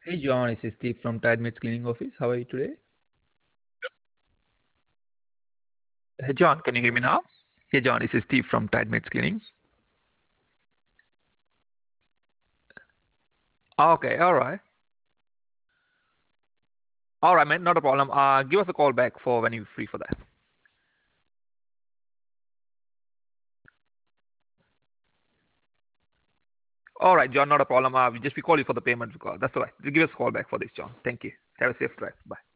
Hey John, this is Steve from TideMates Cleaning Office. How are you today? Hey John, can you hear me now? Hey John, this is Steve from TideMates Cleaning. Okay, all right. All right, man, not a problem. Give us a call back for when you're free for that. All right, John, not a problem. We call you for the payment. That's all right. Give us a call back for this, John. Thank you. Have a safe drive. Bye.